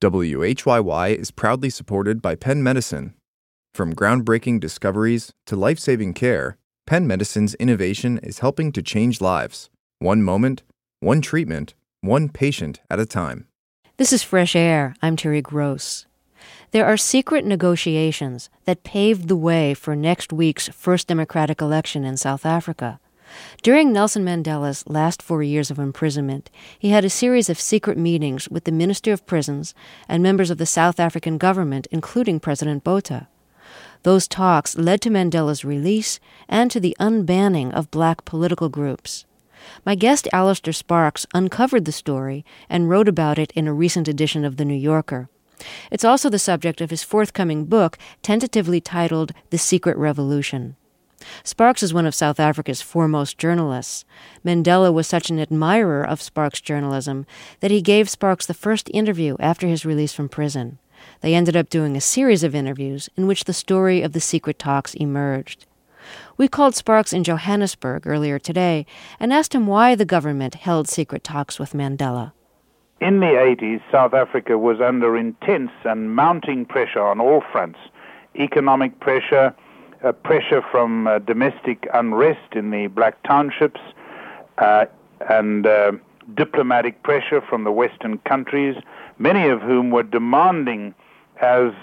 WHYY is proudly supported by Penn Medicine. From groundbreaking discoveries to life-saving care, Penn Medicine's innovation is helping to change lives. One moment, one treatment, one patient at a time. This is Fresh Air. I'm Terry Gross. There are secret negotiations that paved the way for next week's first democratic election in South Africa. During Nelson Mandela's last 4 years of imprisonment, he had a series of secret meetings with the Minister of Prisons and members of the South African government, including President Botha. Those talks led to Mandela's release and to the unbanning of black political groups. My guest, Alistair Sparks, uncovered the story and wrote about it in a recent edition of The New Yorker. It's also the subject of his forthcoming book, tentatively titled The Secret Revolution. Sparks is one of South Africa's foremost journalists. Mandela was such an admirer of Sparks' journalism that he gave Sparks the first interview after his release from prison. They ended up doing a series of interviews in which the story of the secret talks emerged. We called Sparks in Johannesburg earlier today and asked him why the government held secret talks with Mandela. In the 80s, South Africa was under intense and mounting pressure on all fronts. Economic pressure, pressure from domestic unrest in the black townships, and diplomatic pressure from the Western countries, many of whom were demanding as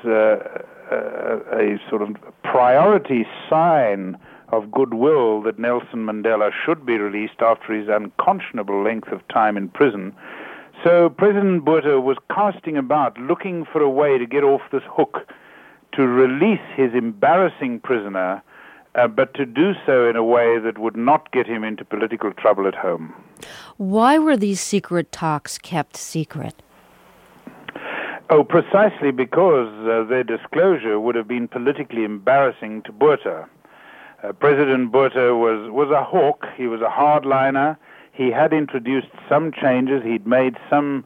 a sort of priority sign of goodwill that Nelson Mandela should be released after his unconscionable length of time in prison. So President Botha was casting about, looking for a way to get off this hook, to release his embarrassing prisoner, but to do so in a way that would not get him into political trouble at home. Why were these secret talks kept secret? Oh, precisely because their disclosure would have been politically embarrassing to Botha. President Botha was a hawk. He was a hardliner. He had introduced some changes. He'd made some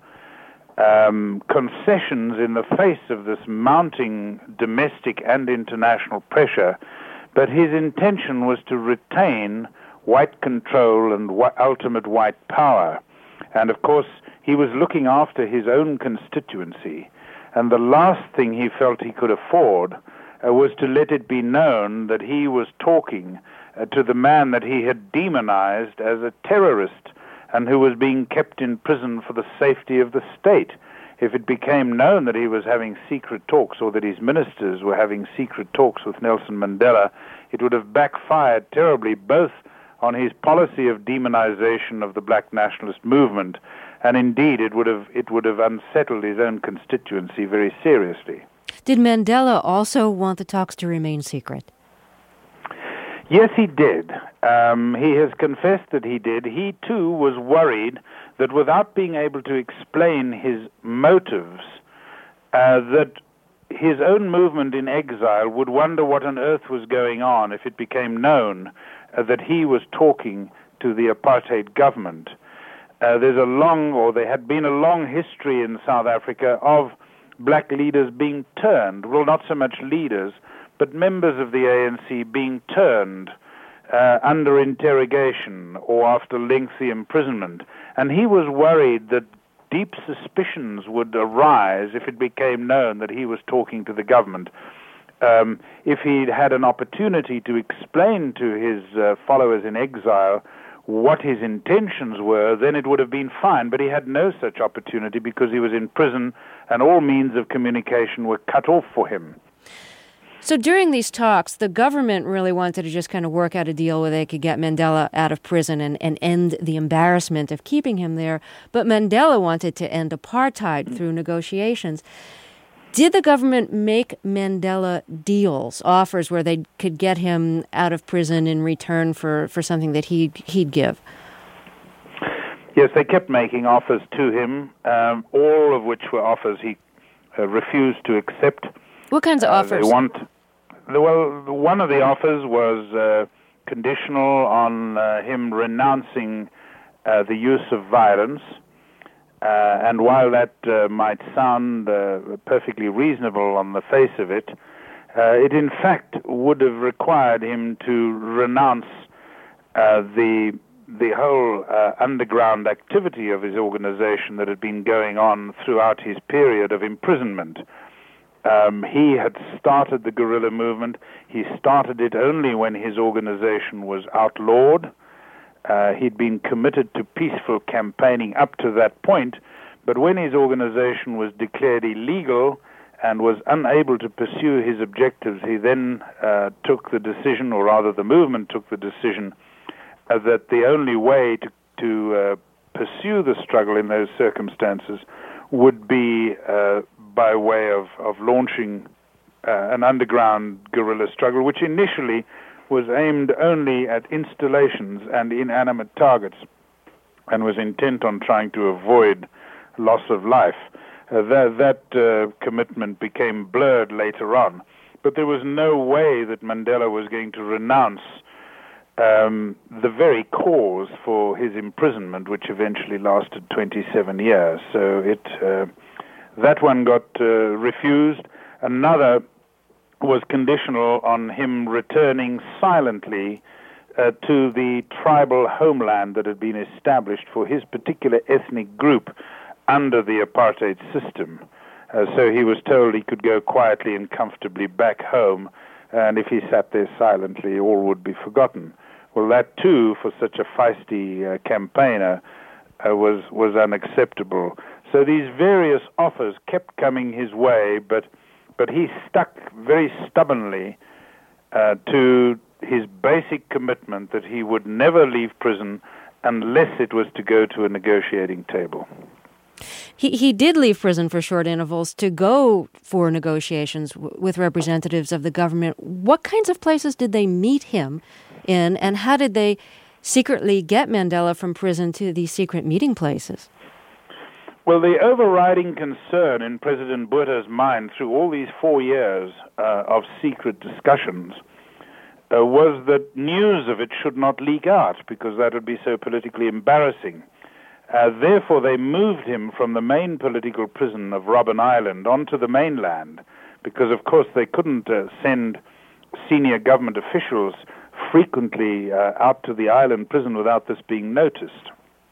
concessions in the face of this mounting domestic and international pressure, but his intention was to retain white control and ultimate white power. And of course, he was looking after his own constituency, and the last thing he felt he could afford was to let it be known that he was talking to the man that he had demonized as a terrorist and who was being kept in prison for the safety of the state. If it became known that he was having secret talks or that his ministers were having secret talks with Nelson Mandela, it would have backfired terribly both on his policy of demonization of the black nationalist movement, and indeed it would have unsettled his own constituency very seriously. Did Mandela also want the talks to remain secret? Yes, he did. He has confessed that he did. He, too, was worried that without being able to explain his motives, that his own movement in exile would wonder what on earth was going on if it became known that he was talking to the apartheid government. There had been a long history in South Africa of black leaders being turned, well, not so much leaders, but members of the ANC being turned under interrogation or after lengthy imprisonment. And he was worried that deep suspicions would arise if it became known that he was talking to the government. If he'd had an opportunity to explain to his followers in exile what his intentions were, then it would have been fine. But he had no such opportunity because he was in prison and all means of communication were cut off for him. So during these talks, the government really wanted to just kind of work out a deal where they could get Mandela out of prison and end the embarrassment of keeping him there. But Mandela wanted to end apartheid through negotiations. Did the government make Mandela deals, offers where they could get him out of prison in return for something that he'd give? Yes, they kept making offers to him, all of which were offers he refused to accept. What kinds of offers? One of the offers was conditional on him renouncing the use of violence. And while that might sound perfectly reasonable on the face of it, it in fact would have required him to renounce the the whole underground activity of his organization that had been going on throughout his period of imprisonment. He had started the guerrilla movement. He started it only when his organization was outlawed. He'd been committed to peaceful campaigning up to that point, but when his organization was declared illegal and was unable to pursue his objectives, he then took the decision, or rather the movement took the decision, that the only way to pursue the struggle in those circumstances would be by way of launching an underground guerrilla struggle, which initially was aimed only at installations and inanimate targets and was intent on trying to avoid loss of life. That commitment became blurred later on, but there was no way that Mandela was going to renounce the very cause for his imprisonment, which eventually lasted 27 years. So that one got refused. Another was conditional on him returning silently to the tribal homeland that had been established for his particular ethnic group under the apartheid system. So he was told he could go quietly and comfortably back home, and if he sat there silently, all would be forgotten. Well, that too, for such a feisty campaigner, was unacceptable. So these various offers kept coming his way, but he stuck very stubbornly to his basic commitment that he would never leave prison unless it was to go to a negotiating table. He did leave prison for short intervals to go for negotiations with representatives of the government. What kinds of places did they meet him in, and how did they secretly get Mandela from prison to these secret meeting places? Well, the overriding concern in President Botha's mind through all these 4 years of secret discussions was that news of it should not leak out, because that would be so politically embarrassing. Therefore, they moved him from the main political prison of Robben Island onto the mainland, because, of course, they couldn't send senior government officials frequently out to the island prison without this being noticed.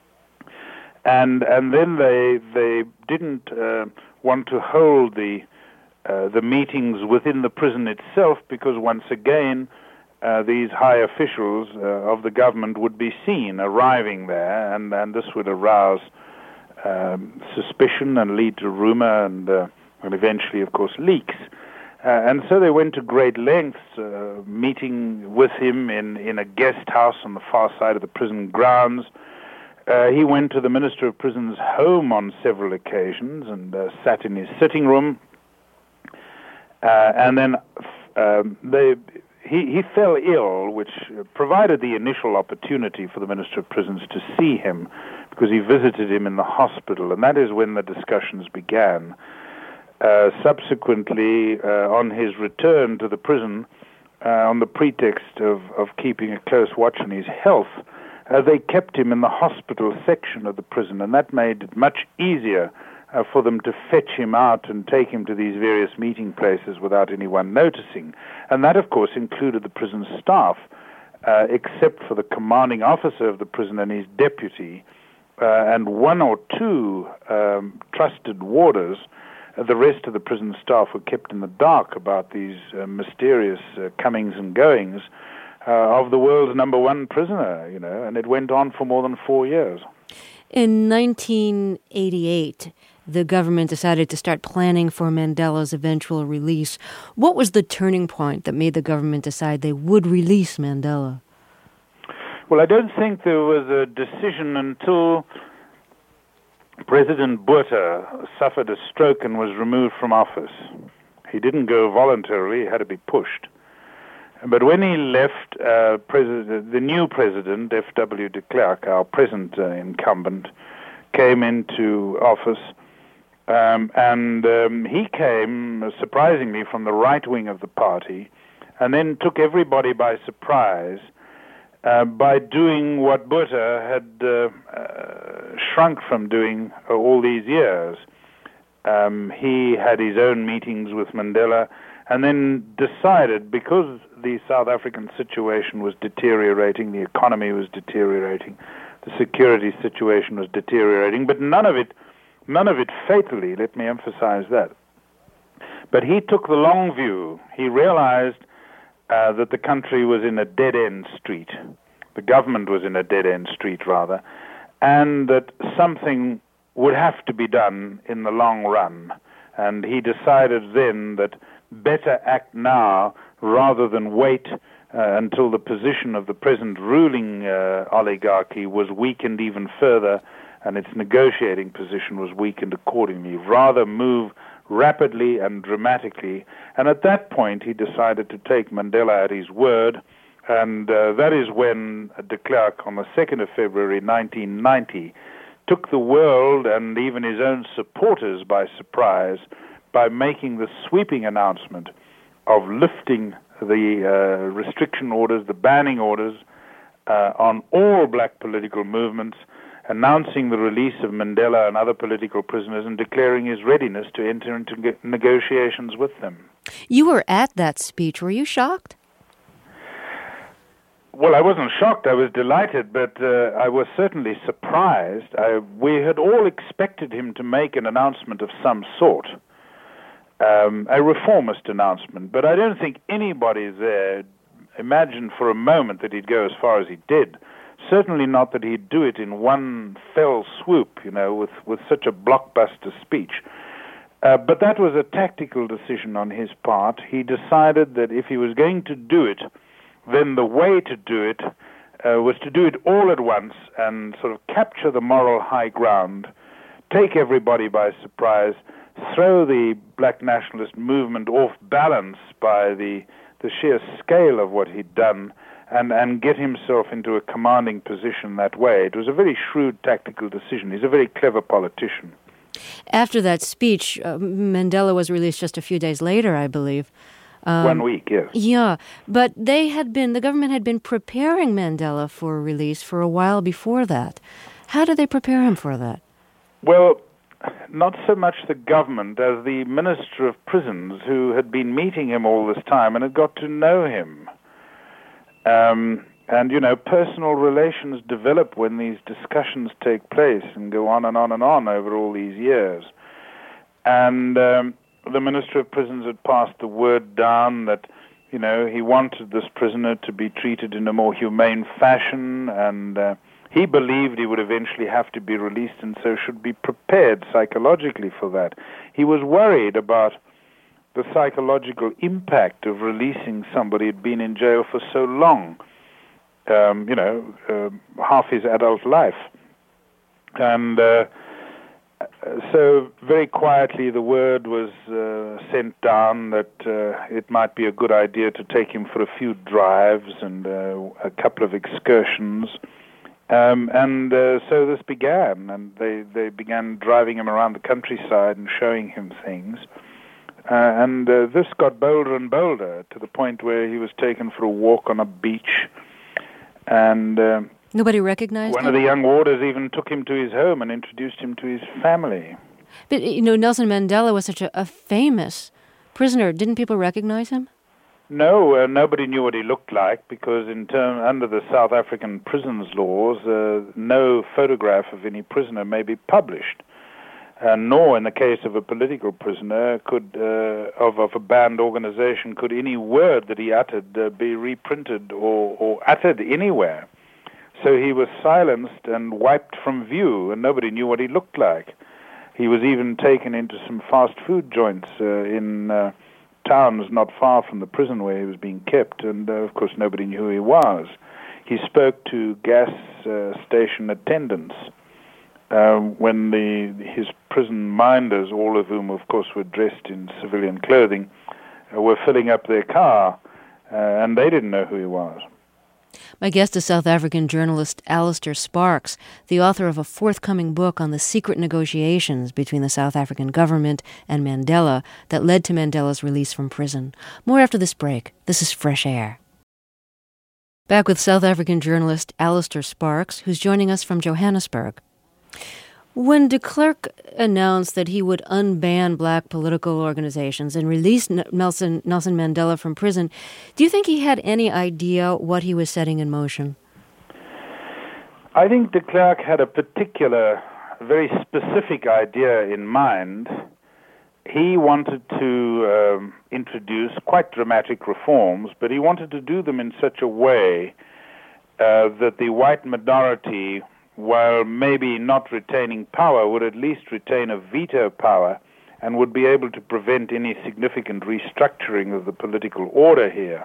And then they didn't want to hold the meetings within the prison itself, because once again these high officials of the government would be seen arriving there, and this would arouse suspicion and lead to rumor and eventually, of course, leaks. And so they went to great lengths, meeting with him in a guest house on the far side of the prison grounds. He went to the Minister of Prisons' home on several occasions and sat in his sitting room. And then he fell ill, which provided the initial opportunity for the Minister of Prisons to see him, because he visited him in the hospital, and that is when the discussions began. Subsequently, on his return to the prison, on the pretext of keeping a close watch on his health, they kept him in the hospital section of the prison, and that made it much easier for them to fetch him out and take him to these various meeting places without anyone noticing. And that, of course, included the prison staff, except for the commanding officer of the prison and his deputy, and one or two trusted warders. The rest of the prison staff were kept in the dark about these mysterious comings and goings of the world's number one prisoner, and it went on for more than 4 years. In 1988, the government decided to start planning for Mandela's eventual release. What was the turning point that made the government decide they would release Mandela? Well, I don't think there was a decision until President Botha suffered a stroke and was removed from office. He didn't go voluntarily, he had to be pushed. But when he left, the new president, F.W. de Klerk, our present incumbent, came into office, and he came, surprisingly, from the right wing of the party, and then took everybody by surprise by doing what Botha had shrunk from doing all these years. He had his own meetings with Mandela and then decided, because the South African situation was deteriorating, the economy was deteriorating, the security situation was deteriorating, but none of it fatally, let me emphasize that. But he took the long view. He realized that the country was in a dead-end street. The government was in a dead-end street, rather, and that something would have to be done in the long run. And he decided then that better act now rather than wait until the position of the present ruling oligarchy was weakened even further and its negotiating position was weakened accordingly. Rather move rapidly and dramatically. And at that point, he decided to take Mandela at his word, and that is when de Klerk, on the 2nd of February 1990, took the world and even his own supporters by surprise by making the sweeping announcement of lifting the restriction orders, the banning orders on all black political movements, announcing the release of Mandela and other political prisoners and declaring his readiness to enter into negotiations with them. You were at that speech. Were you shocked? Well, I wasn't shocked. I was delighted, but I was certainly surprised. We had all expected him to make an announcement of some sort, a reformist announcement, but I don't think anybody there imagined for a moment that he'd go as far as he did. Certainly not that he'd do it in one fell swoop, with such a blockbuster speech. But that was a tactical decision on his part. He decided that if he was going to do it, then the way to do it was to do it all at once and sort of capture the moral high ground, take everybody by surprise, throw the black nationalist movement off balance by the sheer scale of what he'd done, and get himself into a commanding position that way. It was a very shrewd tactical decision. He's a very clever politician. After that speech, Mandela was released just a few days later, I believe. 1 week, yes. Yeah, but the government had been preparing Mandela for release for a while before that. How did they prepare him for that? Well, not so much the government as the Minister of Prisons, who had been meeting him all this time and had got to know him. And, personal relations develop when these discussions take place and go on and on and on over all these years. And the Minister of Prisons had passed the word down that, he wanted this prisoner to be treated in a more humane fashion, and he believed he would eventually have to be released and so should be prepared psychologically for that. He was worried about the psychological impact of releasing somebody who'd been in jail for so long, half his adult life. And so very quietly the word was sent down that it might be a good idea to take him for a few drives and a couple of excursions. So this began, and they began driving him around the countryside and showing him things. And this got bolder and bolder to the point where he was taken for a walk on a beach. And nobody recognized him? One of the young warders even took him to his home and introduced him to his family. But, Nelson Mandela was such a famous prisoner. Didn't people recognize him? No, nobody knew what he looked like because under the South African prisons laws, no photograph of any prisoner may be published. Nor, in the case of a political prisoner, of a banned organization, could any word that he uttered be reprinted or uttered anywhere. So he was silenced and wiped from view, and nobody knew what he looked like. He was even taken into some fast food joints in towns not far from the prison where he was being kept, and of course nobody knew who he was. He spoke to gas station attendants when his prison minders, all of whom of course were dressed in civilian clothing, were filling up their car, and they didn't know who he was. My guest is South African journalist Alistair Sparks, the author of a forthcoming book on the secret negotiations between the South African government and Mandela that led to Mandela's release from prison. More after this break. This is Fresh Air. Back with South African journalist Alistair Sparks, who's joining us from Johannesburg. When de Klerk announced that he would unban black political organizations and release Nelson Mandela from prison, do you think he had any idea what he was setting in motion? I think de Klerk had a particular, very specific idea in mind. He wanted to introduce quite dramatic reforms, but he wanted to do them in such a way that the white minority, while maybe not retaining power, would at least retain a veto power and would be able to prevent any significant restructuring of the political order here.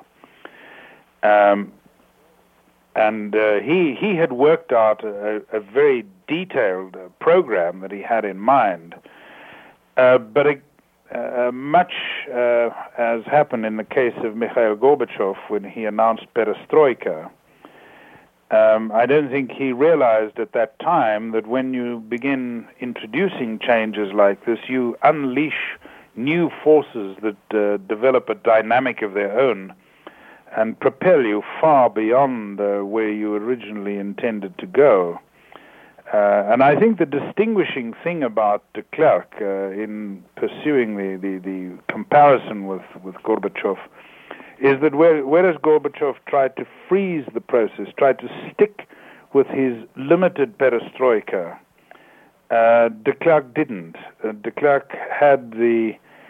He had worked out a very detailed program that he had in mind. But much as happened in the case of Mikhail Gorbachev when he announced perestroika, I don't think he realized at that time that when you begin introducing changes like this, you unleash new forces that develop a dynamic of their own and propel you far beyond where you originally intended to go. And I think the distinguishing thing about de Klerk in pursuing the comparison with Gorbachev is that whereas Gorbachev tried to freeze the process, tried to stick with his limited perestroika, de Klerk didn't. De Klerk had the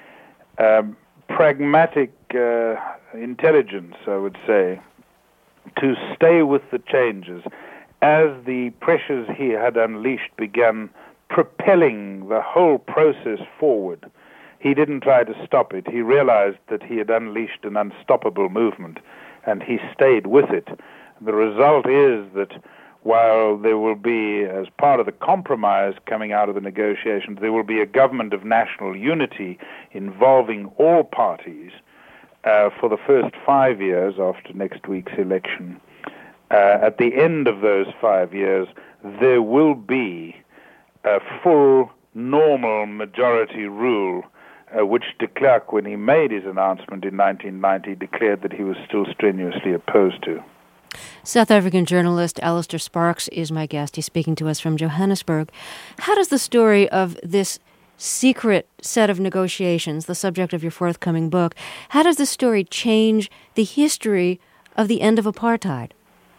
pragmatic intelligence, I would say, to stay with the changes as the pressures he had unleashed began propelling the whole process forward. He didn't try to stop it. He realized that he had unleashed an unstoppable movement, and he stayed with it. The result is that while there will be, as part of the compromise coming out of the negotiations, there will be a government of national unity involving all parties for the first 5 years after next week's election. At the end of those 5 years, there will be a full, normal majority rule, which de Klerk, when he made his announcement in 1990, declared that he was still strenuously opposed to. South African journalist Alistair Sparks is my guest. He's speaking to us from Johannesburg. How does the story of this secret set of negotiations, the subject of your forthcoming book, how does the story change the history of the end of apartheid?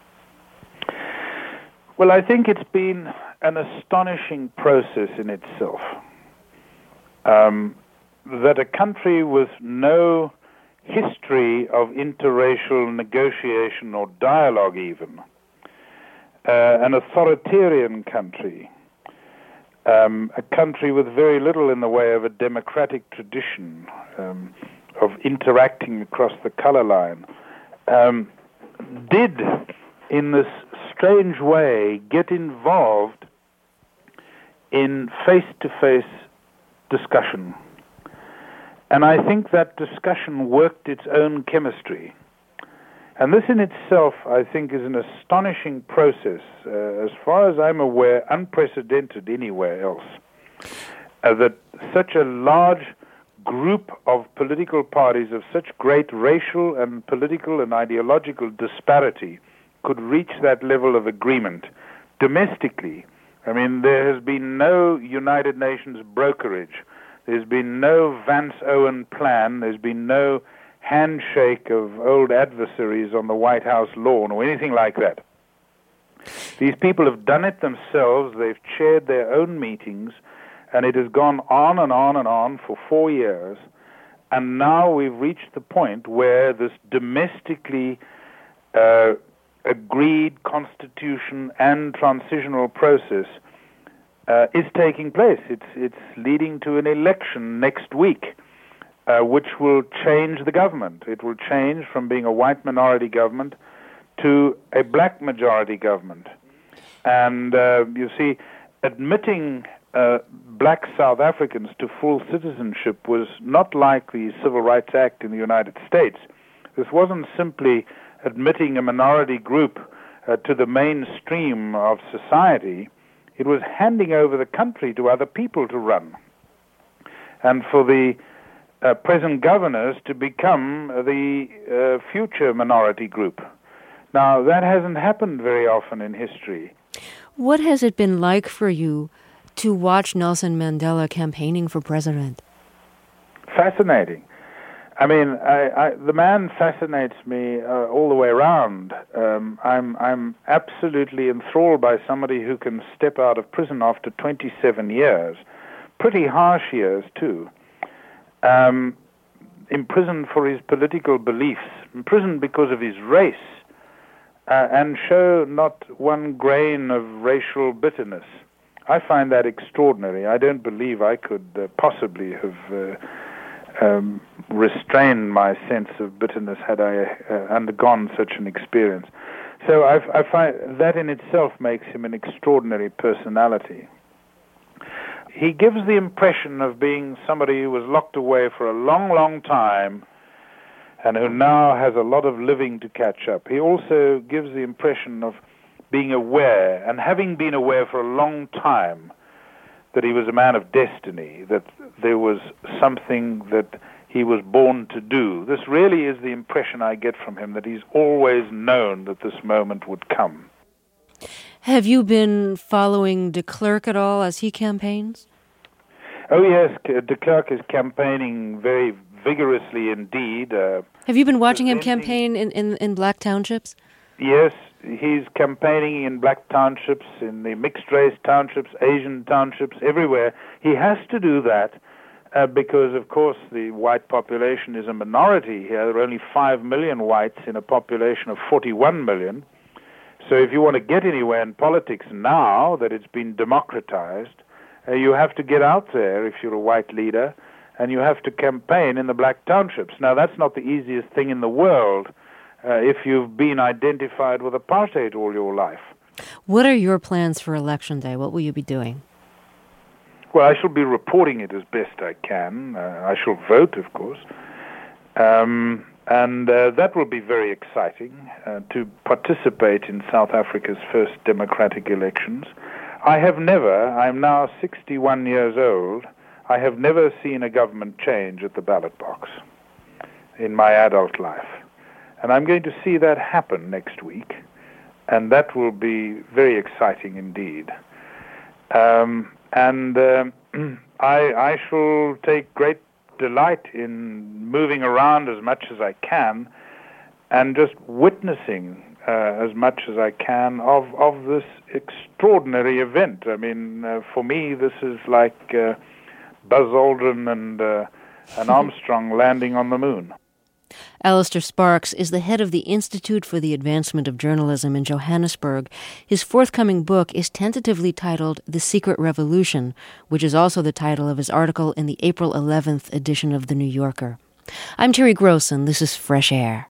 Well, I think it's been an astonishing process in itself. That a country with no history of interracial negotiation or dialogue even, an authoritarian country, a country with very little in the way of a democratic tradition of interacting across the color line, did, in this strange way, get involved in face-to-face discussion. And I think that discussion worked its own chemistry. And this in itself, I think, is an astonishing process, as far as I'm aware, unprecedented anywhere else. That such a large group of political parties of such great racial and political and ideological disparity could reach that level of agreement domestically. I mean, there has been no United Nations brokerage. There's been no Vance-Owen plan. There's been no handshake of old adversaries on the White House lawn or anything like that. These people have done it themselves. They've chaired their own meetings, and it has gone on and on and on for 4 years. And now we've reached the point where this domestically agreed constitution and transitional process is taking place. It's leading to an election next week, which will change the government. It will change from being a white minority government to a black majority government. And you see, admitting black South Africans to full citizenship was not like the Civil Rights Act in the United States. This wasn't simply admitting a minority group to the mainstream of society. It was handing over the country to other people to run, and for the present governors to become the future minority group. Now, that hasn't happened very often in history. What has it been like for you to watch Nelson Mandela campaigning for president? Fascinating. I mean, the man fascinates me all the way around. I'm absolutely enthralled by somebody who can step out of prison after 27 years, pretty harsh years too, imprisoned for his political beliefs, imprisoned because of his race, and show not one grain of racial bitterness. I find that extraordinary. I don't believe I could possibly have restrained my sense of bitterness had I undergone such an experience. So I find that in itself makes him an extraordinary personality. He gives the impression of being somebody who was locked away for a long, long time and who now has a lot of living to catch up. He also gives the impression of being aware, and having been aware for a long time, that he was a man of destiny, that there was something that he was born to do. This really is the impression I get from him, that he's always known that this moment would come. Have you been following de Klerk at all as he campaigns? Oh yes, de Klerk is campaigning very vigorously indeed. Have you been watching him campaign in black townships? Yes, he's campaigning in black townships, in the mixed-race townships, Asian townships, everywhere. He has to do that because, of course, the white population is a minority here. There are only 5 million whites in a population of 41 million. So if you want to get anywhere in politics now that it's been democratized, you have to get out there if you're a white leader, and you have to campaign in the black townships. Now, that's not the easiest thing in the world if you've been identified with apartheid all your life. What are your plans for Election Day? What will you be doing? Well, I shall be reporting it as best I can. I shall vote, of course. And that will be very exciting to participate in South Africa's first democratic elections. I'm now 61 years old, I have never seen a government change at the ballot box in my adult life. And I'm going to see that happen next week, and that will be very exciting indeed. I shall take great delight in moving around as much as I can and just witnessing as much as I can of this extraordinary event. I mean, for me, this is like Buzz Aldrin and Armstrong landing on the moon. Alistair Sparks is the head of the Institute for the Advancement of Journalism in Johannesburg. His forthcoming book is tentatively titled The Secret Revolution, which is also the title of his article in the April 11th edition of The New Yorker. I'm Terry Gross, and this is Fresh Air.